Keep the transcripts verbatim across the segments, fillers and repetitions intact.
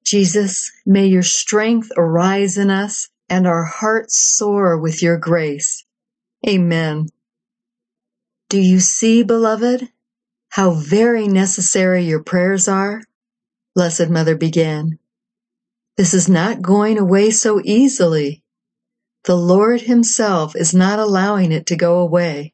Jesus, may your strength arise in us and our hearts soar with your grace. Amen. Do you see, beloved, how very necessary your prayers are? Blessed Mother began. This is not going away so easily. The Lord himself is not allowing it to go away.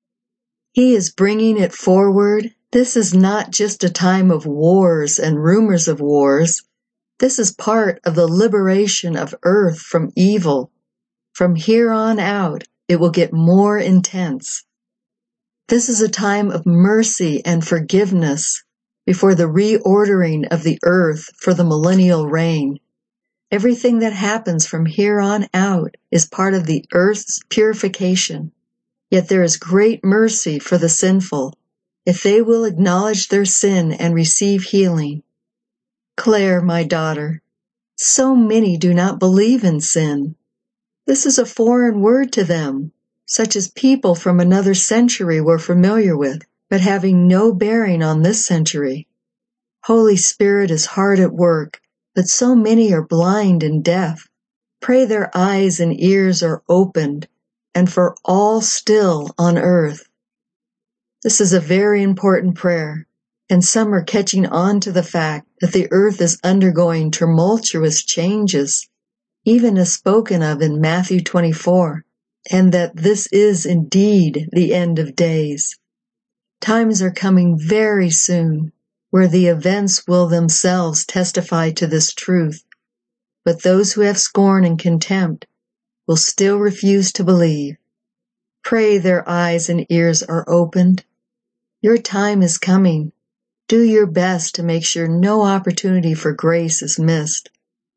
He is bringing it forward. This is not just a time of wars and rumors of wars. This is part of the liberation of earth from evil. From here on out, it will get more intense. This is a time of mercy and forgiveness before the reordering of the earth for the millennial reign. Everything that happens from here on out is part of the earth's purification. Yet there is great mercy for the sinful, if they will acknowledge their sin and receive healing. Claire, my daughter, so many do not believe in sin. This is a foreign word to them, such as people from another century were familiar with, but having no bearing on this century. Holy Spirit is hard at work, but so many are blind and deaf. Pray their eyes and ears are opened, and for all still on earth. This is a very important prayer, and some are catching on to the fact that the earth is undergoing tumultuous changes, even as spoken of in Matthew twenty-four, and that this is indeed the end of days. Times are coming very soon, where the events will themselves testify to this truth, but those who have scorn and contempt will still refuse to believe. Pray their eyes and ears are opened. Your time is coming. Do your best to make sure no opportunity for grace is missed.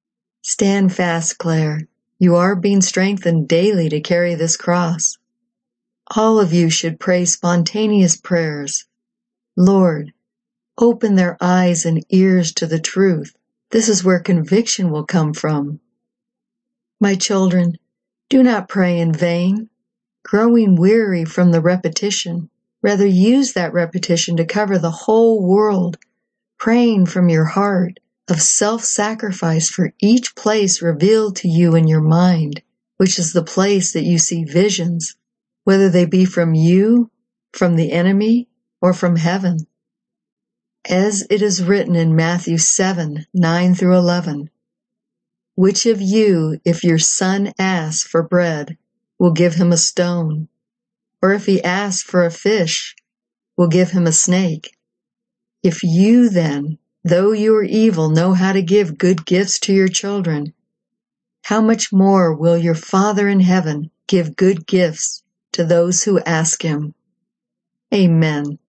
Stand fast, Claire. You are being strengthened daily to carry this cross. All of you should pray spontaneous prayers. Lord, open their eyes and ears to the truth. This is where conviction will come from. My children, do not pray in vain, growing weary from the repetition. Rather use that repetition to cover the whole world, praying from your heart of self-sacrifice for each place revealed to you in your mind, which is the place that you see visions, whether they be from you, from the enemy, or from heaven. As it is written in Matthew seven, nine through eleven, which of you, if your son asks for bread, will give him a stone? Or if he asks for a fish, will give him a snake? If you then, though you are evil, know how to give good gifts to your children, how much more will your Father in heaven give good gifts to those who ask him? Amen.